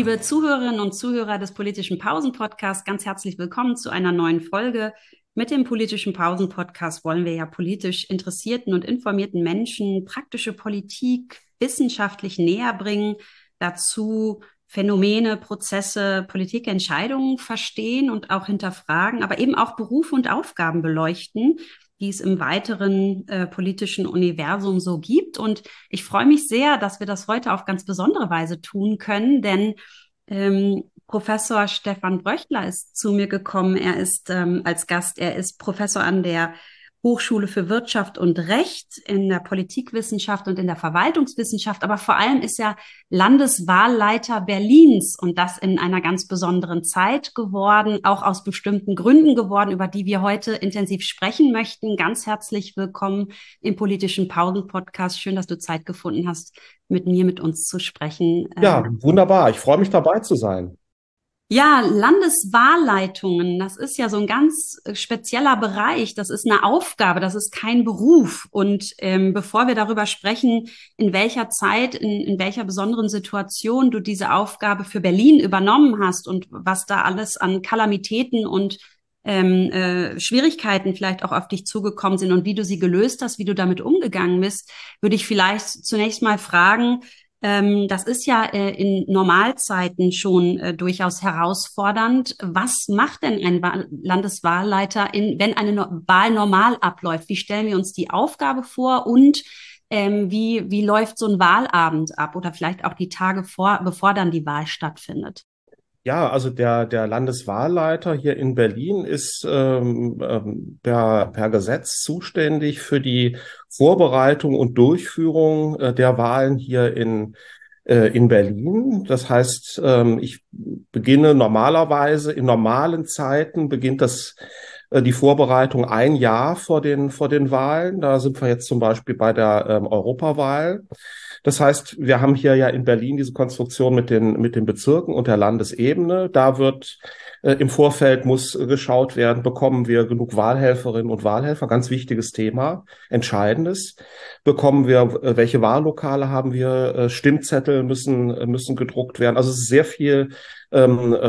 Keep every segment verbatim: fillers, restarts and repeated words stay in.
Liebe Zuhörerinnen und Zuhörer des Politischen Pausen-Podcasts, ganz herzlich willkommen zu einer neuen Folge. Mit dem Politischen Pausen-Podcast wollen wir ja politisch interessierten und informierten Menschen praktische Politik wissenschaftlich näher bringen, dazu Phänomene, Prozesse, Politikentscheidungen verstehen und auch hinterfragen, aber eben auch Berufe und Aufgaben beleuchten, die es im weiteren äh, politischen Universum so gibt. Und ich freue mich sehr, dass wir das heute auf ganz besondere Weise tun können, denn ähm, Professor Stefan Bröchtler ist zu mir gekommen. Er ist ähm, als Gast, er ist Professor an der Hochschule für Wirtschaft und Recht in der Politikwissenschaft und in der Verwaltungswissenschaft, aber vor allem ist er Landeswahlleiter Berlins und das in einer ganz besonderen Zeit geworden, auch aus bestimmten Gründen geworden, über die wir heute intensiv sprechen möchten. Ganz herzlich willkommen im Politischen Pausen-Podcast. Schön, dass du Zeit gefunden hast, mit mir, mit uns zu sprechen. Ja, wunderbar. Ich freue mich dabei zu sein. Ja, Landeswahlleitungen, das ist ja so ein ganz äh, spezieller Bereich. Das ist eine Aufgabe, das ist kein Beruf. Und ähm, bevor wir darüber sprechen, in welcher Zeit, in, in welcher besonderen Situation du diese Aufgabe für Berlin übernommen hast und was da alles an Kalamitäten und ähm, äh, Schwierigkeiten vielleicht auch auf dich zugekommen sind und wie du sie gelöst hast, wie du damit umgegangen bist, würde ich vielleicht zunächst mal fragen, ähm, das ist ja äh, in Normalzeiten schon äh, durchaus herausfordernd. Was macht denn ein Wahl Landeswahlleiter, in, wenn eine no Wahl normal abläuft? Wie stellen wir uns die Aufgabe vor und ähm, wie, wie läuft so ein Wahlabend ab oder vielleicht auch die Tage vor, bevor dann die Wahl stattfindet? Ja, also der, der Landeswahlleiter hier in Berlin ist ähm, ähm, per, per Gesetz zuständig für die Vorbereitung und Durchführung äh, der Wahlen hier in, äh, in Berlin. Das heißt, ähm, ich beginne normalerweise, in normalen Zeiten beginnt das äh, die Vorbereitung ein Jahr vor den, vor den Wahlen. Da sind wir jetzt zum Beispiel bei der ähm, Europawahl. Das heißt, wir haben hier ja in Berlin diese Konstruktion mit den, mit den Bezirken und der Landesebene. Da wird äh, im Vorfeld muss äh, geschaut werden, bekommen wir genug Wahlhelferinnen und Wahlhelfer? Ganz wichtiges Thema, entscheidendes. Bekommen wir, äh, welche Wahllokale haben wir? Äh, Stimmzettel müssen, äh, müssen gedruckt werden. Also es ist sehr viel ähm, äh,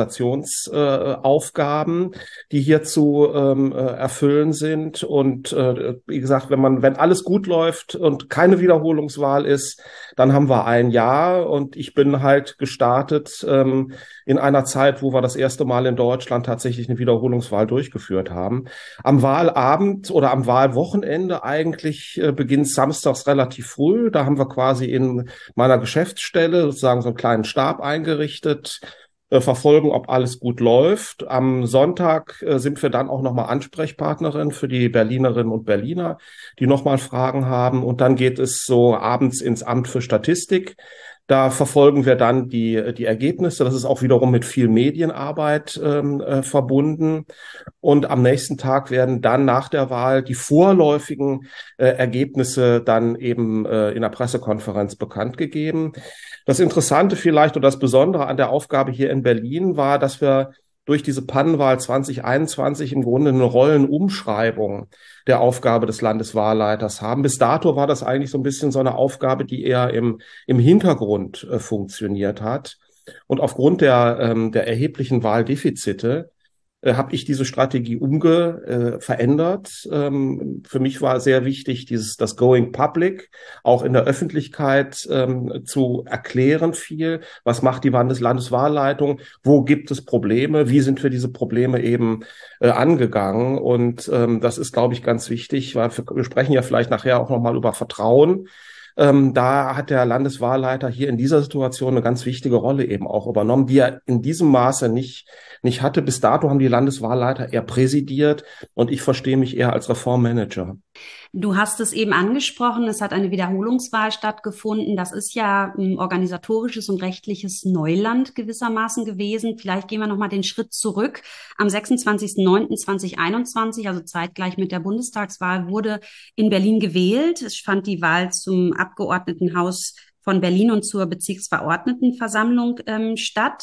Organisationsaufgaben, äh, die hier zu ähm, äh, erfüllen sind. Und äh, wie gesagt, wenn man, wenn alles gut läuft und keine Wiederholungswahl ist, dann haben wir ein Jahr. Und ich bin halt gestartet ähm, in einer Zeit, wo wir das erste Mal in Deutschland tatsächlich eine Wiederholungswahl durchgeführt haben. Am Wahlabend oder am Wahlwochenende eigentlich äh, beginnt samstags relativ früh. Da haben wir quasi in meiner Geschäftsstelle sozusagen so einen kleinen Stab eingerichtet, äh, verfolgen, ob alles gut läuft. Am Sonntag äh, sind wir dann auch nochmal Ansprechpartnerin für die Berlinerinnen und Berliner, die nochmal Fragen haben. Und dann geht es so abends ins Amt für Statistik. Da verfolgen wir dann die, die Ergebnisse. Das ist auch wiederum mit viel Medienarbeit ähm, äh, verbunden. Und am nächsten Tag werden dann nach der Wahl die vorläufigen äh, Ergebnisse dann eben äh, in der Pressekonferenz bekannt gegeben. Das Interessante vielleicht oder das Besondere an der Aufgabe hier in Berlin war, dass wir durch diese Pannenwahl zwanzig einundzwanzig im Grunde eine Rollenumschreibung der Aufgabe des Landeswahlleiters haben. Bis dato war das eigentlich so ein bisschen so eine Aufgabe, die eher im, im Hintergrund äh, funktioniert hat. Und aufgrund der, ähm, der erheblichen Wahldefizite äh, habe ich diese Strategie umge äh, verändert. Ähm, für mich war sehr wichtig, dieses das Going Public auch in der Öffentlichkeit ähm, zu erklären viel. Was macht die Landes Landeswahlleitung? Wo gibt es Probleme? Wie sind wir diese Probleme eben äh, angegangen? Und ähm, das ist, glaube ich, ganz wichtig, weil wir, wir sprechen ja vielleicht nachher auch nochmal über Vertrauen. Ähm, da hat der Landeswahlleiter hier in dieser Situation eine ganz wichtige Rolle eben auch übernommen, die er in diesem Maße nicht, nicht hatte. Bis dato haben die Landeswahlleiter eher präsidiert und ich verstehe mich eher als Reformmanager. Du hast es eben angesprochen, es hat eine Wiederholungswahl stattgefunden. Das ist ja ein organisatorisches und rechtliches Neuland gewissermaßen gewesen. Vielleicht gehen wir noch mal den Schritt zurück. Am sechsundzwanzigsten neunten zweitausendeinundzwanzig, also zeitgleich mit der Bundestagswahl, wurde in Berlin gewählt. Es fand die Wahl zum Abgeordnetenhaus von Berlin und zur Bezirksverordnetenversammlung ähm, statt.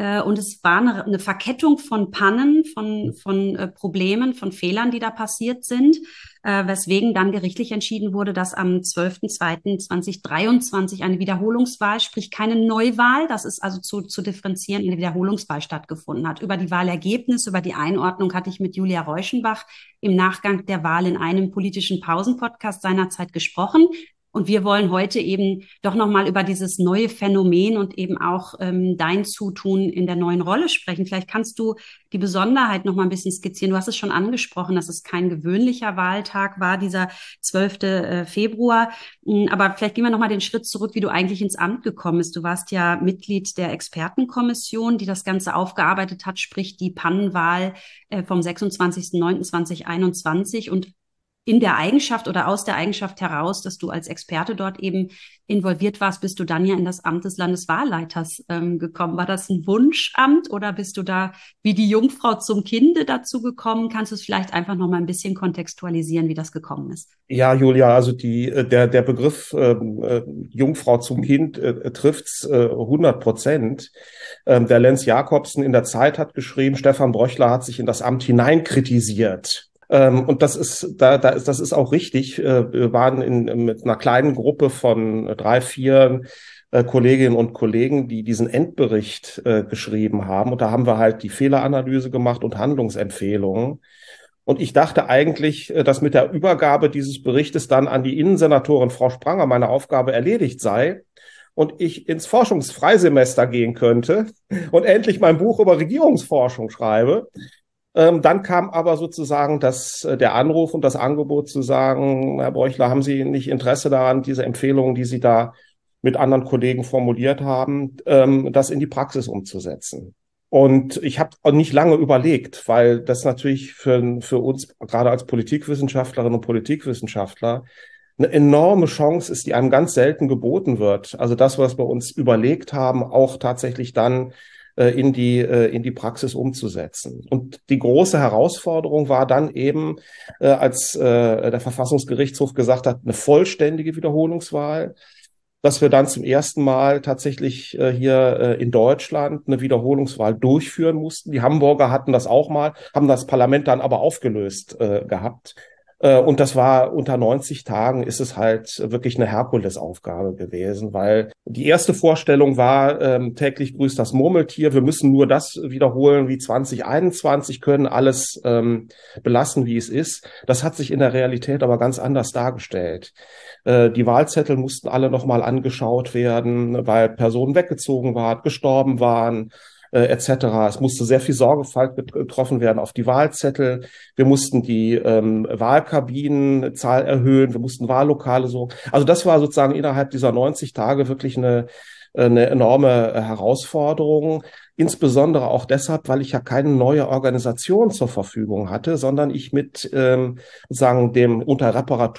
Äh, und es war eine, eine Verkettung von Pannen, von, von äh, Problemen, von Fehlern, die da passiert sind, äh, weswegen dann gerichtlich entschieden wurde, dass am zwölften zweiten zweitausenddreiundzwanzig eine Wiederholungswahl, sprich keine Neuwahl, das ist also zu, zu differenzieren, eine Wiederholungswahl stattgefunden hat. Über die Wahlergebnisse, über die Einordnung hatte ich mit Julia Reuschenbach im Nachgang der Wahl in einem politischen Pausen-Podcast seinerzeit gesprochen. Und wir wollen heute eben doch nochmal über dieses neue Phänomen und eben auch ähm, dein Zutun in der neuen Rolle sprechen. Vielleicht kannst du die Besonderheit nochmal ein bisschen skizzieren. Du hast es schon angesprochen, dass es kein gewöhnlicher Wahltag war, dieser zwölfte Februar. Aber vielleicht gehen wir nochmal den Schritt zurück, wie du eigentlich ins Amt gekommen bist. Du warst ja Mitglied der Expertenkommission, die das Ganze aufgearbeitet hat, sprich die Pannenwahl äh, vom sechsundzwanzigsten neunten zweitausendeinundzwanzig. Und in der Eigenschaft oder aus der Eigenschaft heraus, dass du als Experte dort eben involviert warst, bist du dann ja in das Amt des Landeswahlleiters ähm, gekommen. War das ein Wunschamt oder bist du da wie die Jungfrau zum Kinde dazu gekommen? Kannst du es vielleicht einfach noch mal ein bisschen kontextualisieren, wie das gekommen ist? Ja, Julia, also die, der, der Begriff ähm, äh, Jungfrau zum Kind äh, trifft's äh, hundert Prozent. Ähm, der Lenz Jakobsen in der Zeit hat geschrieben, Stefan Bröchler hat sich in das Amt hineinkritisiert. Ähm, und das ist, da, da ist, das ist auch richtig. Äh, wir waren in, mit einer kleinen Gruppe von drei, vier äh, Kolleginnen und Kollegen, die diesen Endbericht äh, geschrieben haben. Und da haben wir halt die Fehleranalyse gemacht und Handlungsempfehlungen. Und ich dachte eigentlich, dass mit der Übergabe dieses Berichtes dann an die Innensenatorin Frau Spranger meine Aufgabe erledigt sei und ich ins Forschungsfreisemester gehen könnte und endlich mein Buch über Regierungsforschung schreibe. Ähm, dann kam aber sozusagen das, der Anruf und das Angebot zu sagen, Herr Bröchler, haben Sie nicht Interesse daran, diese Empfehlungen, die Sie da mit anderen Kollegen formuliert haben, ähm, das in die Praxis umzusetzen? Und ich habe auch nicht lange überlegt, weil das natürlich für, für uns, gerade als Politikwissenschaftlerinnen und Politikwissenschaftler, eine enorme Chance ist, die einem ganz selten geboten wird. Also das, was wir uns überlegt haben, auch tatsächlich dann in die, in die Praxis umzusetzen. Und die große Herausforderung war dann eben, als der Verfassungsgerichtshof gesagt hat, eine vollständige Wiederholungswahl, dass wir dann zum ersten Mal tatsächlich hier in Deutschland eine Wiederholungswahl durchführen mussten. Die Hamburger hatten das auch mal, haben das Parlament dann aber aufgelöst gehabt. Und das war unter neunzig Tagen ist es halt wirklich eine Herkulesaufgabe gewesen, weil die erste Vorstellung war, ähm, täglich grüßt das Murmeltier. Wir müssen nur das wiederholen wie zwanzig einundzwanzig, können alles ähm, belassen, wie es ist. Das hat sich in der Realität aber ganz anders dargestellt. Äh, die Wahlzettel mussten alle nochmal angeschaut werden, weil Personen weggezogen waren, gestorben waren, et cetera. Es musste sehr viel Sorgfalt getroffen werden auf die Wahlzettel. Wir mussten die ähm, Wahlkabinenzahl erhöhen. Wir mussten Wahllokale so. Also das war sozusagen innerhalb dieser neunzig Tage wirklich eine, eine enorme Herausforderung. Insbesondere auch deshalb, weil ich ja keine neue Organisation zur Verfügung hatte, sondern ich mit ähm, sagen dem unter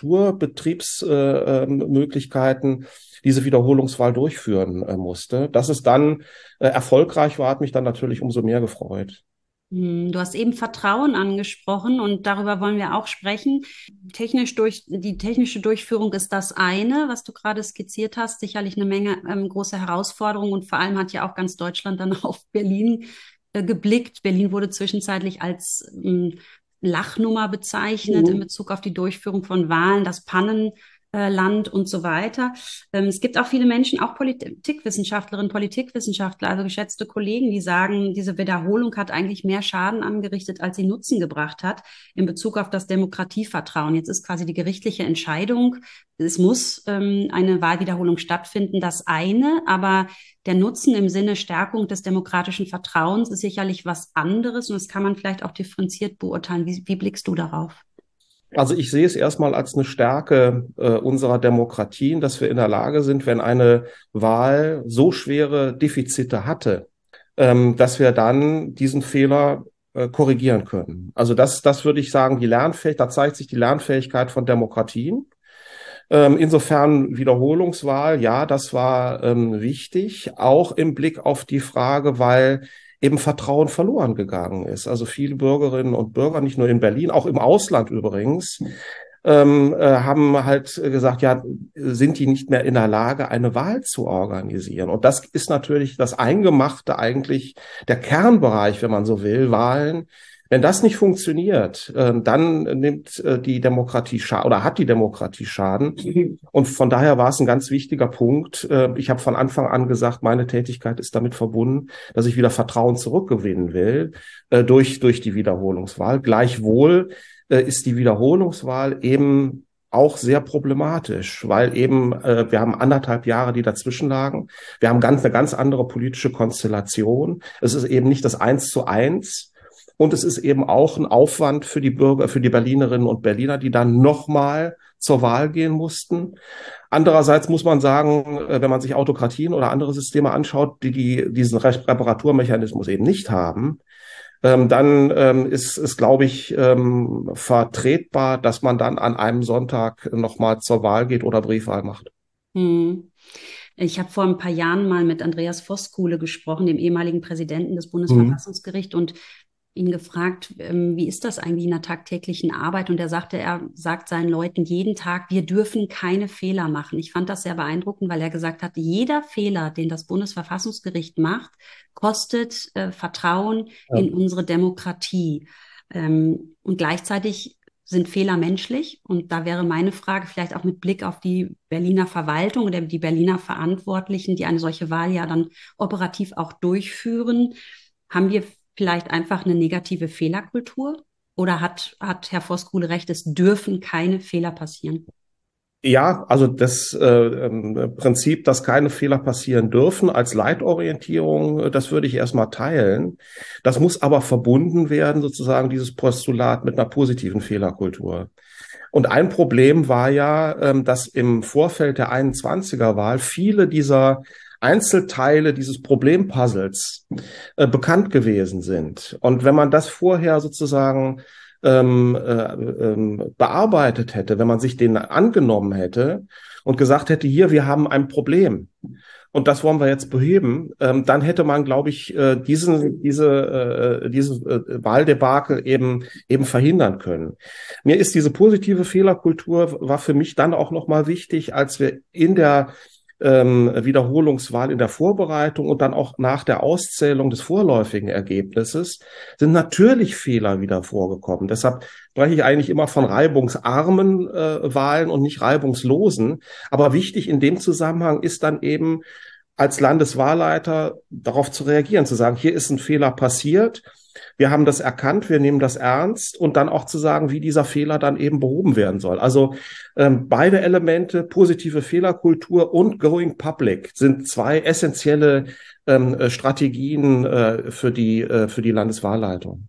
Reparaturbetriebsmöglichkeiten äh, diese Wiederholungswahl durchführen äh, musste. Dass es dann äh, erfolgreich war, hat mich dann natürlich umso mehr gefreut. Du hast eben Vertrauen angesprochen und darüber wollen wir auch sprechen. Technisch durch, die technische Durchführung ist das eine, was du gerade skizziert hast, sicherlich eine Menge ähm, große Herausforderungen und vor allem hat ja auch ganz Deutschland dann auf Berlin äh, geblickt. Berlin wurde zwischenzeitlich als ähm, Lachnummer bezeichnet mhm. in Bezug auf die Durchführung von Wahlen, das Pannen Land und so weiter. Es gibt auch viele Menschen, auch Politikwissenschaftlerinnen, Politikwissenschaftler, also geschätzte Kollegen, die sagen, diese Wiederholung hat eigentlich mehr Schaden angerichtet, als sie Nutzen gebracht hat in Bezug auf das Demokratievertrauen. Jetzt ist quasi die gerichtliche Entscheidung, es muss ähm, eine Wahlwiederholung stattfinden, das eine, aber der Nutzen im Sinne Stärkung des demokratischen Vertrauens ist sicherlich was anderes und das kann man vielleicht auch differenziert beurteilen. Wie, wie blickst du darauf? Also ich sehe es erstmal als eine Stärke äh, unserer Demokratien, dass wir in der Lage sind, wenn eine Wahl so schwere Defizite hatte, ähm, dass wir dann diesen Fehler äh, korrigieren können. Also das, das würde ich sagen, die Lernfähigkeit, da zeigt sich die Lernfähigkeit von Demokratien. Ähm, insofern Wiederholungswahl, ja, das war ähm, wichtig, auch im Blick auf die Frage, weil eben Vertrauen verloren gegangen ist. Also viele Bürgerinnen und Bürger, nicht nur in Berlin, auch im Ausland übrigens, ähm, äh, haben halt gesagt, ja, sind die nicht mehr in der Lage, eine Wahl zu organisieren? Und das ist natürlich das Eingemachte eigentlich, der Kernbereich, wenn man so will, Wahlen. Wenn das nicht funktioniert, äh, dann nimmt äh, die Demokratie Schaden oder hat die Demokratie Schaden. Und von daher war es ein ganz wichtiger Punkt. Äh, ich habe von Anfang an gesagt, meine Tätigkeit ist damit verbunden, dass ich wieder Vertrauen zurückgewinnen will äh, durch, durch die Wiederholungswahl. Gleichwohl äh, ist die Wiederholungswahl eben auch sehr problematisch, weil eben äh, wir haben anderthalb Jahre, die dazwischen lagen. Wir haben ganz, eine ganz andere politische Konstellation. Es ist eben nicht das Eins zu eins. Und es ist eben auch ein Aufwand für die Bürger, für die Berlinerinnen und Berliner, die dann nochmal zur Wahl gehen mussten. Andererseits muss man sagen, wenn man sich Autokratien oder andere Systeme anschaut, die, die diesen Reparaturmechanismus eben nicht haben, ähm, dann ähm, ist es, glaube ich, ähm, vertretbar, dass man dann an einem Sonntag nochmal zur Wahl geht oder Briefwahl macht. Hm. Ich habe vor ein paar Jahren mal mit Andreas Voskuhle gesprochen, dem ehemaligen Präsidenten des Mhm. Bundesverfassungsgerichts, und ihn gefragt, ähm, wie ist das eigentlich in der tagtäglichen Arbeit? Und er sagte, er sagt seinen Leuten jeden Tag, wir dürfen keine Fehler machen. Ich fand das sehr beeindruckend, weil er gesagt hat, jeder Fehler, den das Bundesverfassungsgericht macht, kostet äh, Vertrauen Ja. in unsere Demokratie. Ähm, und gleichzeitig sind Fehler menschlich? Und da wäre meine Frage vielleicht auch mit Blick auf die Berliner Verwaltung oder die Berliner Verantwortlichen, die eine solche Wahl ja dann operativ auch durchführen. Haben wir vielleicht einfach eine negative Fehlerkultur? Oder hat, hat Herr Voskuhle recht, es dürfen keine Fehler passieren? Ja, also das äh, ähm, Prinzip, dass keine Fehler passieren dürfen als Leitorientierung, äh, das würde ich erstmal teilen. Das muss aber verbunden werden, sozusagen dieses Postulat mit einer positiven Fehlerkultur. Und ein Problem war ja, ähm, dass im Vorfeld der einundzwanziger-Wahl viele dieser Einzelteile dieses Problempuzzles äh, bekannt gewesen sind. Und wenn man das vorher sozusagen ähm, äh, ähm, bearbeitet hätte, wenn man sich den angenommen hätte und gesagt hätte, hier, wir haben ein Problem und das wollen wir jetzt beheben, ähm, dann hätte man, glaube ich, äh, diesen, diese, äh, diese äh, Wahldebakel eben, eben verhindern können. Mir ist diese positive Fehlerkultur war für mich dann auch nochmal wichtig, als wir in der ähm, Wiederholungswahl in der Vorbereitung und dann auch nach der Auszählung des vorläufigen Ergebnisses sind natürlich Fehler wieder vorgekommen. Deshalb spreche ich eigentlich immer von reibungsarmen äh, Wahlen und nicht reibungslosen. Aber wichtig in dem Zusammenhang ist dann eben als Landeswahlleiter darauf zu reagieren, zu sagen, hier ist ein Fehler passiert. Wir haben das erkannt, wir nehmen das ernst und dann auch zu sagen, wie dieser Fehler dann eben behoben werden soll. Also ähm, beide Elemente, positive Fehlerkultur und Going Public, sind zwei essentielle ähm, Strategien äh, für die, äh, für die Landeswahlleitung.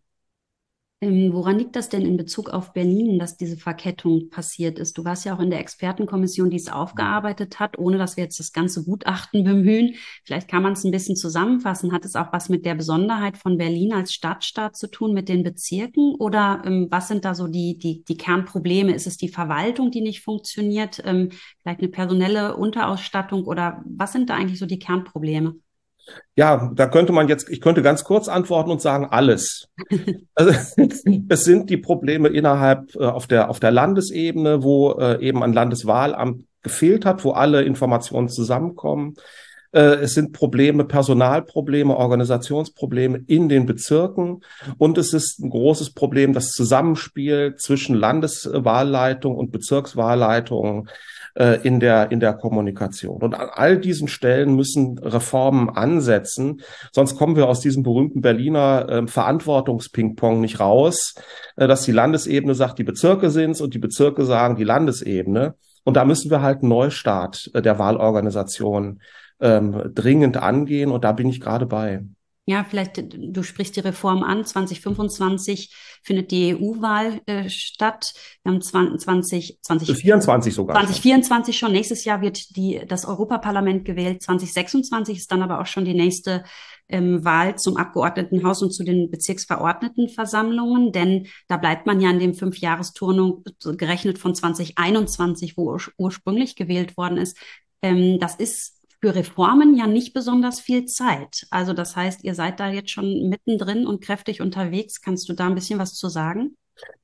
Ähm, woran liegt das denn in Bezug auf Berlin, dass diese Verkettung passiert ist? Du warst ja auch in der Expertenkommission, die es aufgearbeitet hat, ohne dass wir jetzt das ganze Gutachten bemühen. Vielleicht kann man es ein bisschen zusammenfassen. Hat es auch was mit der Besonderheit von Berlin als Stadtstaat zu tun, mit den Bezirken? Oder ähm, was sind da so die, die, die Kernprobleme? Ist es die Verwaltung, die nicht funktioniert? Ähm, vielleicht eine personelle Unterausstattung? Oder was sind da eigentlich so die Kernprobleme? Ja, da könnte man jetzt, ich könnte ganz kurz antworten und sagen, alles. Also es sind die Probleme innerhalb äh, auf der auf der Landesebene, wo äh, eben ein Landeswahlamt gefehlt hat, wo alle Informationen zusammenkommen. Äh, es sind Probleme, Personalprobleme, Organisationsprobleme in den Bezirken und es ist ein großes Problem, das Zusammenspiel zwischen Landeswahlleitung und Bezirkswahlleitung äh, in der in der Kommunikation. Und an all diesen Stellen müssen Reformen ansetzen, sonst kommen wir aus diesem berühmten Berliner äh, Verantwortungsping-Pong nicht raus, äh, dass die Landesebene sagt, die Bezirke sind's und die Bezirke sagen, die Landesebene. Und da müssen wir halt einen Neustart äh, der Wahlorganisation ähm, dringend angehen. Und da bin ich gerade bei. Ja, vielleicht, äh, du sprichst die Reform an. zwanzig fünfundzwanzig findet die E U-Wahl äh, statt. Wir haben zwanzig, zwanzig, vierundzwanzig sogar schon. zwanzig vierundzwanzig schon. Nächstes Jahr wird die, das Europaparlament gewählt. zwanzig sechsundzwanzig ist dann aber auch schon die nächste ähm, Wahl zum Abgeordnetenhaus und zu den Bezirksverordnetenversammlungen. Denn da bleibt man ja in dem Fünfjahresturnus gerechnet von zwanzig einundzwanzig, wo ur ursprünglich gewählt worden ist. Ähm, das ist für Reformen ja nicht besonders viel Zeit. Also das heißt, ihr seid da jetzt schon mittendrin und kräftig unterwegs. Kannst du da ein bisschen was zu sagen?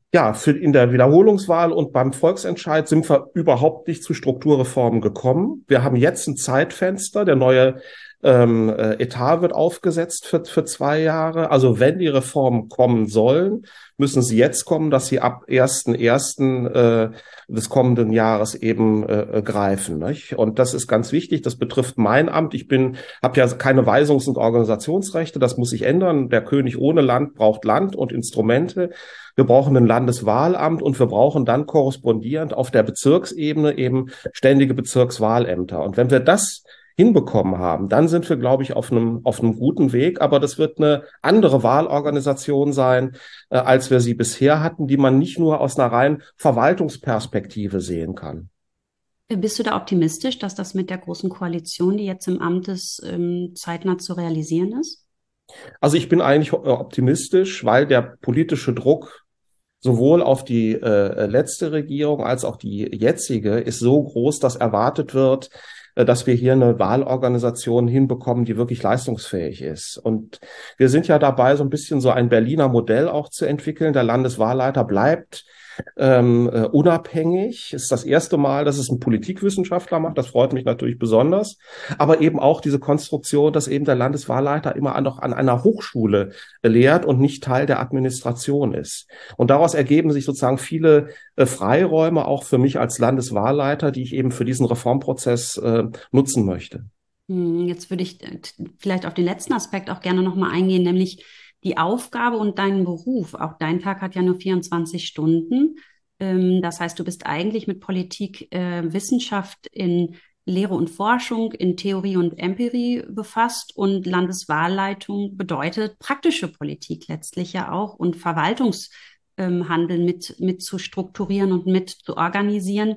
Ja, für in der Wiederholungswahl und beim Volksentscheid sind wir überhaupt nicht zu Strukturreformen gekommen. Wir haben jetzt ein Zeitfenster. Der neue ähm, äh, Etat wird aufgesetzt für, für zwei Jahre. Also wenn die Reformen kommen sollen, müssen sie jetzt kommen, dass sie ab ersten ersten Äh, des kommenden Jahres eben äh, greifen. Nicht? Und das ist ganz wichtig. Das betrifft mein Amt. Ich bin, habe ja keine Weisungs- und Organisationsrechte. Das muss sich ändern. Der König ohne Land braucht Land und Instrumente. Wir brauchen ein Landeswahlamt und wir brauchen dann korrespondierend auf der Bezirksebene eben ständige Bezirkswahlämter. Und wenn wir das hinbekommen haben, dann sind wir, glaube ich, auf einem, auf einem guten Weg. Aber das wird eine andere Wahlorganisation sein, äh, als wir sie bisher hatten, die man nicht nur aus einer rein Verwaltungsperspektive sehen kann. Bist du da optimistisch, dass das mit der Großen Koalition, die jetzt im Amt ist, ähm, zeitnah zu realisieren ist? Also ich bin eigentlich optimistisch, weil der politische Druck sowohl auf die äh, letzte Regierung als auch die jetzige ist so groß, dass erwartet wird, äh, dass wir hier eine Wahlorganisation hinbekommen, die wirklich leistungsfähig ist. Und wir sind ja dabei, so ein bisschen so ein Berliner Modell auch zu entwickeln. Der Landeswahlleiter bleibt ähm, äh, unabhängig. Ist das erste Mal, dass es ein Politikwissenschaftler macht. Das freut mich natürlich besonders. Aber eben auch diese Konstruktion, dass eben der Landeswahlleiter immer noch an einer Hochschule lehrt und nicht Teil der Administration ist. Und daraus ergeben sich sozusagen viele äh, Freiräume auch für mich als Landeswahlleiter, die ich eben für diesen Reformprozess äh, nutzen möchte. Jetzt würde ich äh, vielleicht auf den letzten Aspekt auch gerne nochmal eingehen, nämlich die Aufgabe und deinen Beruf. Auch dein Tag hat ja nur vierundzwanzig Stunden. Ähm, das heißt, du bist eigentlich mit Politik, äh, Wissenschaft in Lehre und Forschung, in Theorie und Empirie befasst, und Landeswahlleitung bedeutet praktische Politik letztlich ja auch und Verwaltungshandeln mit, mit zu strukturieren und mit zu organisieren.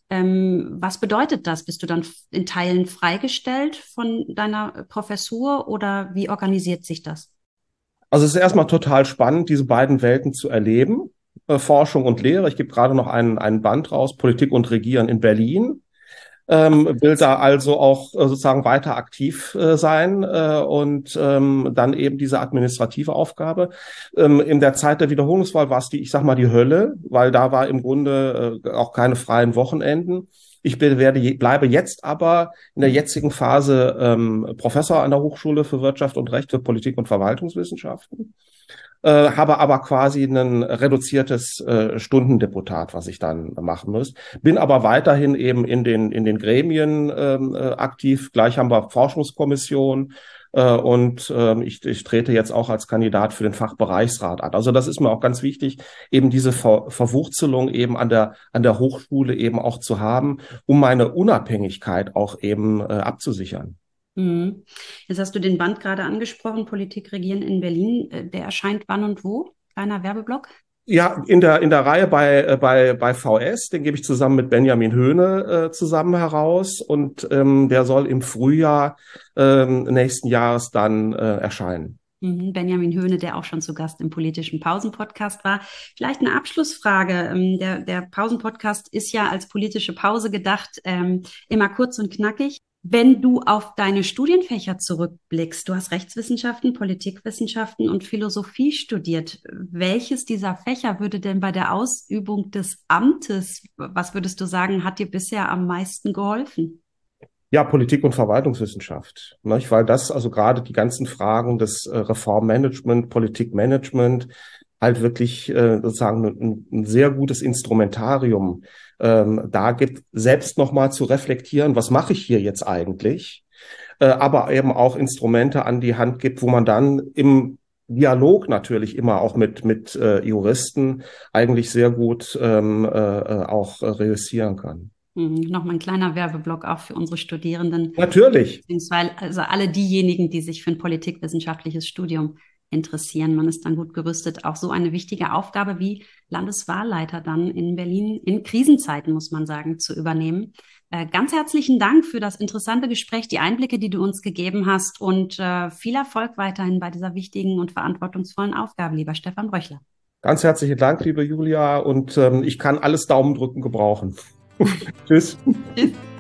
Ähm, was bedeutet das? Bist du dann in Teilen freigestellt von deiner Professur oder wie organisiert sich das? Also es ist erstmal total spannend, diese beiden Welten zu erleben, äh, Forschung und Lehre. Ich gebe gerade noch einen, einen Band raus, Politik und Regieren in Berlin. Ähm, will da also auch äh, sozusagen weiter aktiv äh, sein äh, und ähm, dann eben diese administrative Aufgabe. Ähm, in der Zeit der Wiederholungswahl war es die, ich sag mal, die Hölle, weil da war im Grunde äh, auch keine freien Wochenenden. Ich bin, werde, bleibe jetzt aber in der jetzigen Phase ähm, Professor an der Hochschule für Wirtschaft und Recht für Politik und Verwaltungswissenschaften. Äh, habe aber quasi ein reduziertes äh, Stundendeputat, was ich dann machen muss. Bin aber weiterhin eben in den, in den Gremien ähm, äh, aktiv. Gleich haben wir Forschungskommission äh, und äh, ich, ich trete jetzt auch als Kandidat für den Fachbereichsrat an. Also das ist mir auch ganz wichtig, eben diese Ver Verwurzelung eben an der, an der Hochschule eben auch zu haben, um meine Unabhängigkeit auch eben äh, abzusichern. Mhm. Jetzt hast du den Band gerade angesprochen, Politik regieren in Berlin. Äh, Der erscheint wann und wo? Kleiner Werbeblock. Ja, in der, in der Reihe bei, äh, bei, bei V S, den gebe ich zusammen mit Benjamin Höhne äh, zusammen heraus und ähm, der soll im Frühjahr ähm, nächsten Jahres dann äh, erscheinen. Mhm. Benjamin Höhne, der auch schon zu Gast im politischen Pausen-Podcast war. Vielleicht eine Abschlussfrage. Ähm, Der, der Pausen-Podcast ist ja als politische Pause gedacht, ähm, immer kurz und knackig. Wenn du auf deine Studienfächer zurückblickst, du hast Rechtswissenschaften, Politikwissenschaften und Philosophie studiert. Welches dieser Fächer würde denn bei der Ausübung des Amtes, was würdest du sagen, hat dir bisher am meisten geholfen? Ja, Politik und Verwaltungswissenschaft, nicht? Weil das also gerade die ganzen Fragen des äh, Reformmanagement, Politikmanagement halt wirklich äh, sozusagen ein, ein sehr gutes Instrumentarium ähm, da gibt, selbst nochmal zu reflektieren, was mache ich hier jetzt eigentlich, äh, aber eben auch Instrumente an die Hand gibt, wo man dann im Dialog natürlich immer auch mit, mit äh, Juristen eigentlich sehr gut ähm, äh, auch äh, reüssieren kann. Mhm. Nochmal ein kleiner Werbeblock auch für unsere Studierenden, Natürlich. beziehungsweise also alle diejenigen, die sich für ein politikwissenschaftliches Studium interessieren. Man ist dann gut gerüstet, auch so eine wichtige Aufgabe wie Landeswahlleiter dann in Berlin in Krisenzeiten, muss man sagen, zu übernehmen. Äh, ganz herzlichen Dank für das interessante Gespräch, die Einblicke, die du uns gegeben hast, und äh, viel Erfolg weiterhin bei dieser wichtigen und verantwortungsvollen Aufgabe, lieber Stefan Bröchler. Ganz herzlichen Dank, liebe Julia, und ähm, ich kann alles Daumendrücken gebrauchen. Tschüss. Tschüss.